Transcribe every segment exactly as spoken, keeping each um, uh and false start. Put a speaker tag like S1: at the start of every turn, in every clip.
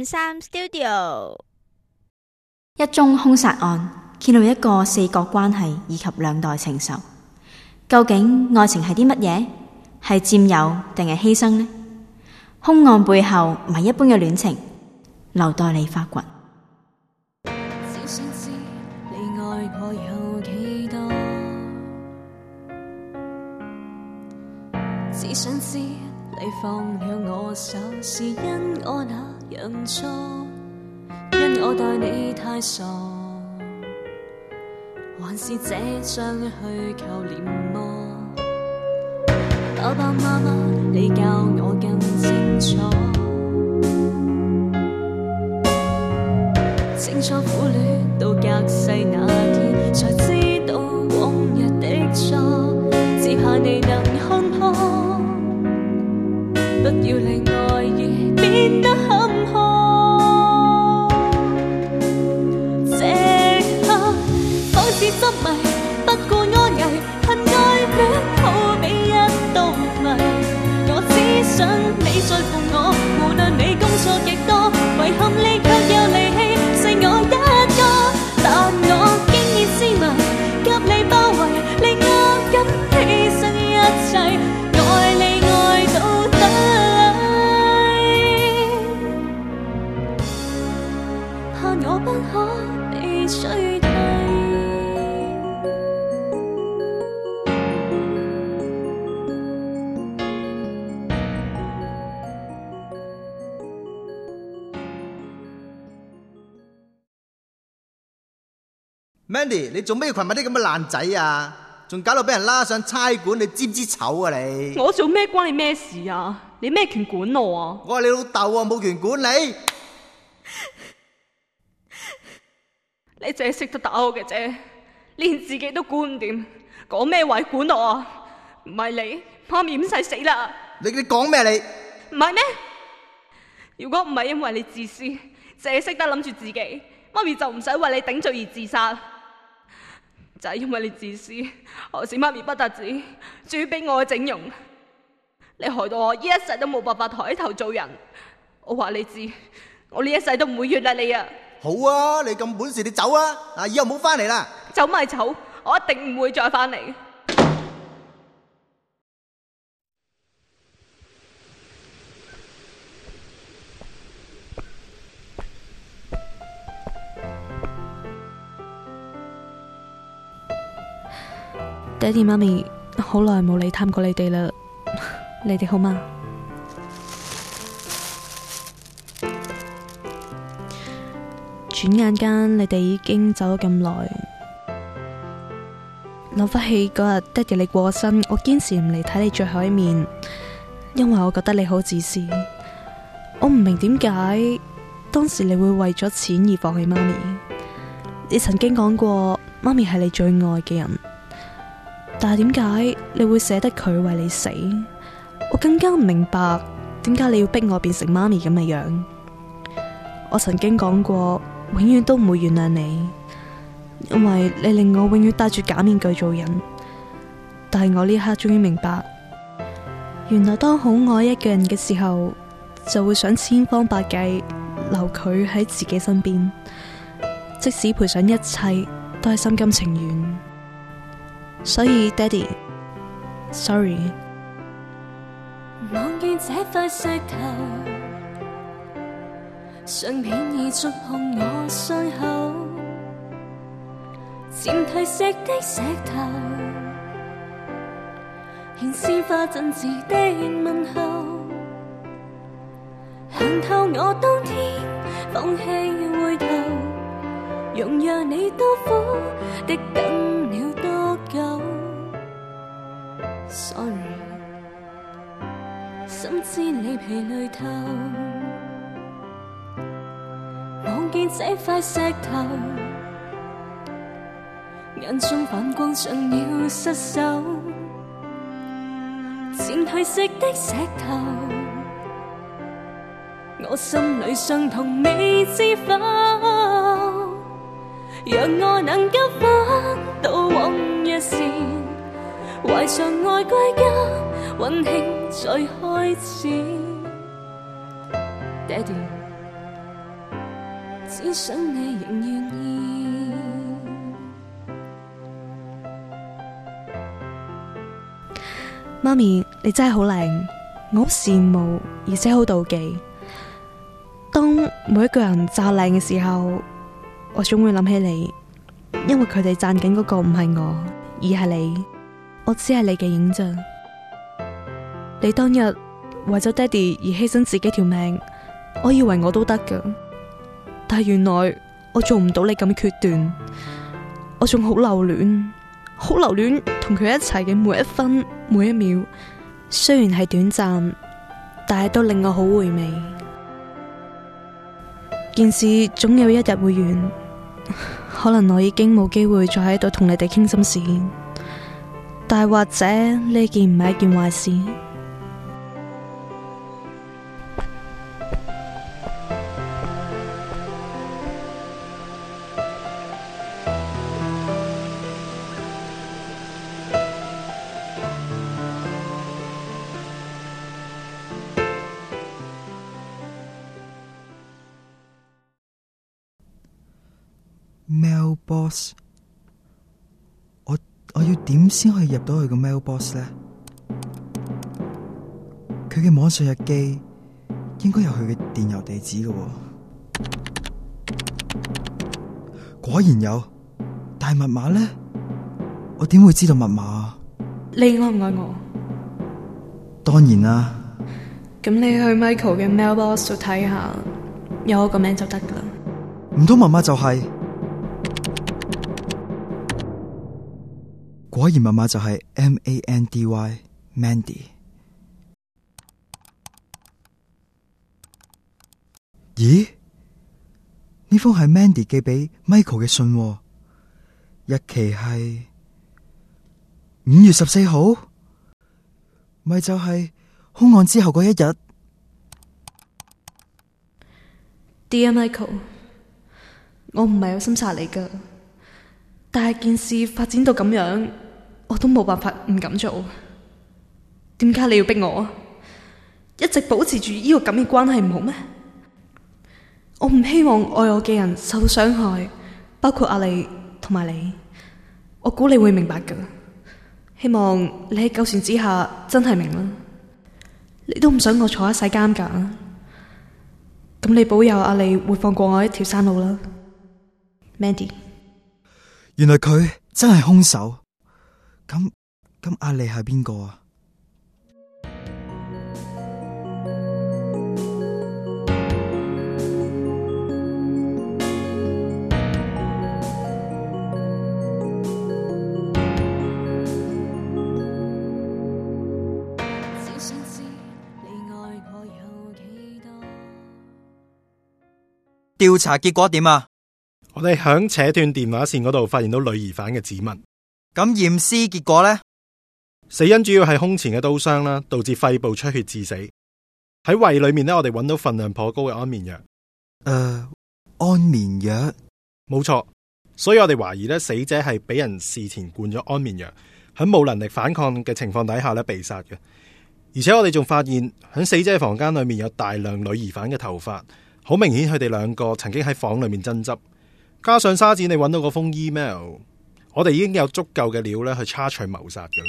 S1: 五三 Studio。
S2: 一宗兇殺案揭露一個四角關係以及兩代情仇。究竟愛情係啲乜嘢？係佔有定係犧牲呢？兇案背後唔係一般嘅戀情，留待你發掘。
S3: 只想知你愛我有幾多，只想知你放了我手是因我那樣錯，因我待你太傻，還是這張虛構臉麼？爸爸媽媽，你教我更清楚，清楚苦戀到隔世那天，才知道往日的錯，只怕你能看破，不要令愛意變得坎坷。這刻仿似執迷，不顧安危，恨愛戀好比一道謎。我只想你在乎我，無論你工作極多，遺憾你卻又離棄，剩我一個。但我經已痴迷，給你包圍，令我敢犧牲一切，愛你愛到底，怕我不可被取替。
S4: Mandy， 你做咩群埋啲咁嘅爛仔啊？仲搞到俾人拉上差館，你知唔知醜啊你？
S5: 我做咩關你咩事啊？你咩權管我啊？
S4: 我係你老豆啊，冇權管你。
S5: 你淨係識得打我嘅啫，連自己都管唔掂，講咩話管我啊？唔係你，媽咪唔使死啦！
S4: 你你講咩你？
S5: 唔係咩？如果唔係因為你自私，淨係識得諗住自己，媽咪就唔使為你頂罪而自殺。就係因為你自私，害死媽咪不特止，仲要俾我整容。你害到我呢一世都冇辦法抬頭做人。我話你知，我呢一世都唔會原諒你啊！
S4: 好啊，你咁本事你走啊！啊，以後唔好翻嚟啦。
S5: 走咪走，我一定唔會再翻嚟。爹哋媽咪，好耐冇嚟探過你哋啦，你哋好嗎？轉眼間你哋已經走咗咁耐，諗翻起嗰日爹哋你過身，我堅持唔嚟睇你最後一面，因為我覺得你好自私。我唔明點解當時你會為咗錢而放棄媽咪。你曾經講過媽咪係你最愛嘅人，但係點解你會捨得佢為你死？我更加唔明白點解你要逼我變成媽咪咁嘅樣。我曾經講過永遠都唔會原諒你，因為你令我永遠戴住假面具做人。但係我呢刻終於明白，原來當好愛一個人嘅時候，就會想千方百計留佢喺自己身邊，即使賠上一切都係心甘情願。所以爹哋 sorry。
S3: 望見這塊石頭，相片已觸碰我傷口，漸褪色的石頭，現鮮花真摯的問候，看透我當天放棄回頭，容讓你多苦的等了多久。 Sorry， 心知你疲累透，望見這塊石頭，眼中反光像要失手，漸褪色的石頭，我心裏傷痛未知否，讓我能夠返到往日時，懷着愛歸家，溫馨再開始。爹哋， 只想你仍願意。
S5: 媽咪，你真係好靚，我好羨慕，而且好妒忌。當每一個人讚靚嘅時候，我總會諗起你，因為佢哋讚緊嗰個唔係我，而係你。我只係你嘅影像。你當日為咗爹哋而犧牲自己條命，我以為我都得㗎，但係原來我做唔到你咁決斷。我仲好留戀，好留戀同佢一齊嘅每一分每一秒。雖然係短暫，但係都令我好回味。件事總有一日會完，可能我已經冇機會再喺度同你哋傾心事，但係或者呢件唔係一件壞事。
S4: Mailbox， 我我要點先可以入到去個 mailbox 呢？佢嘅網上日記應該有佢嘅電郵地址嘅喎。果然有，但係密碼呢？我點會知道密碼啊？
S5: 你愛唔愛我？
S4: 當然啦。
S5: 咁你去 Michael 嘅 mailbox 度睇下，有我個名就得噶啦。
S4: 唔通密碼就係、是？果然密碼就係 M A N D Y Mandy。咦？呢封係 Mandy 寄俾 Michael 嘅信喎，日期係五月十四號，咪就係兇案之後嗰一日。
S5: Dear Michael， 我唔係有心殺你噶，但係件事發展到咁樣，我都冇辦法唔敢做。點解你要逼我？一直保持住呢個咁嘅關係唔好咩？我唔希望愛我嘅人受到傷害，包括阿麗同埋你。我估你會明白噶，希望你喺糾纏之下真係明啦。你都唔想我坐一世監噶，咁你保佑阿麗會放過我一條生路啦。Mandy，
S4: 原來佢真係兇手。咁咁阿麗係邊個啊？
S1: 調查結果點啊？
S6: 我哋響扯斷電話線嗰度發現到女疑犯嘅指紋。
S1: 咁驗屍結果呢？
S6: 死因主要係胸前嘅刀傷啦，導致肺部出血致死。喺胃裏面呢，我哋揾到份量頗高嘅安眠藥。
S4: 誒、呃，安眠藥？
S6: 冇錯，所以我哋懷疑呢，死者係俾人事前灌咗安眠藥，喺冇能力反抗嘅情況底下呢，被殺嘅。而且我哋仲發現喺死者房間裏面有大量女疑犯嘅頭髮。好明顯佢哋兩個曾經喺房裏面爭執，加上沙展你揾到嗰封 email， 我哋已經有足夠嘅料咧去查取謀殺嘅啦。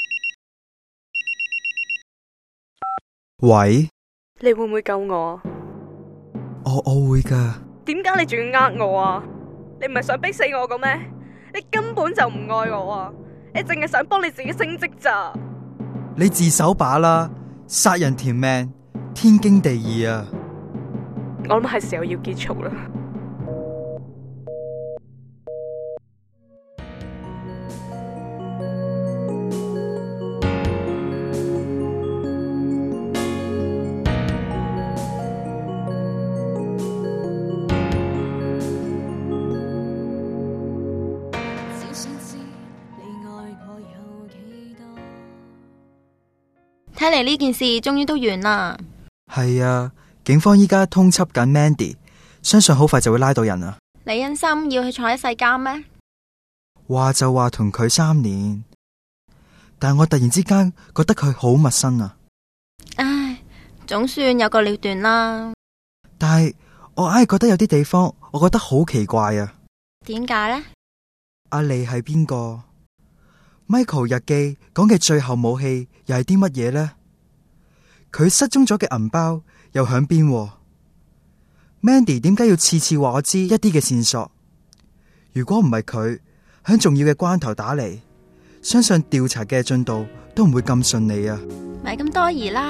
S4: 喂，
S5: 你會唔會救我？
S4: 我我會噶。
S5: 點解你仲要呃我啊？你唔係想逼死我嘅咩？你根本就唔愛我啊！你淨係想幫你自己升職咋？
S4: 你自首把啦，殺人填命，天經地義啊！
S5: 我諗係時候要結束啦。
S7: 睇嚟呢件事終於都完啦。
S4: 係啊。警方依家通緝緊 Mandy， 相信好快就會拉到人啊！
S7: 你忍心要去坐一世監咩？
S4: 話就話同佢三年，但我突然之間覺得佢好陌生啊！
S7: 唉，總算有個了斷啦。
S4: 但係我硬係覺得有啲地方我我覺得好奇怪啊。
S7: 點解呢？
S4: 阿莉係邊個？ Michael 日記講嘅最後武器又係啲乜嘢呢？佢失蹤咗嘅銀包又響邊？Mandy 點解要次次話我知一啲嘅線索？如果唔係佢響重要嘅關頭打嚟，相信調查嘅進度都唔會咁順利啊！
S7: 咪咁多疑啦，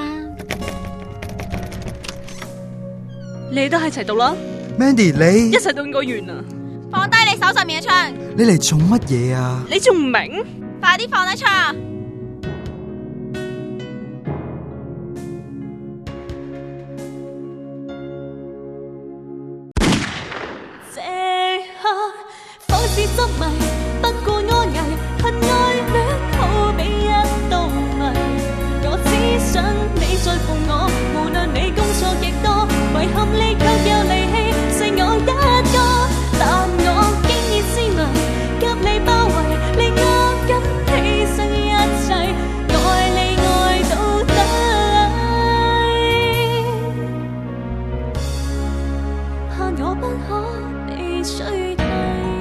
S5: 你哋都係一齊讀啦。
S4: Mandy 你
S5: 一齊都應該完啦。
S7: 放低你手上面嘅槍，
S4: 你嚟做乜嘢啊？
S5: 你仲唔明？
S7: 快啲放低槍啊！這刻仿似執迷，不顧安危，恨愛戀好比一道謎。我只想你在乎我，無論你工作極多，遺憾你卻又離棄，剩我一個。但我經已思慮，給你包圍，令我敢犧牲一切，愛你愛到底。怕我不可被取替。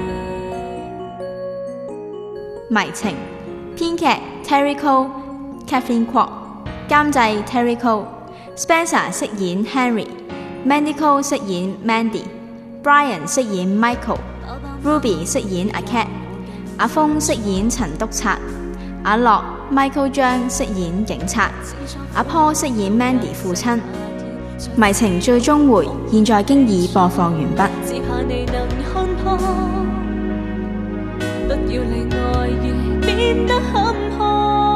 S2: 迷情，編劇 Terry Cole、Kathleen Kwok， 監製 Terry Cole，Spencer 飾演 Henry，Mandy Cole 飾演 Mandy，Brian 飾演 Michael，Ruby 飾演阿 Cat， 阿峰飾演陳督察，阿樂 Michael 張飾演警察，阿 Paul 飾演 Mandy 父親。迷情最終回現在經已播放完畢。
S3: 只怕你能看破，不要令愛意變得坎坷。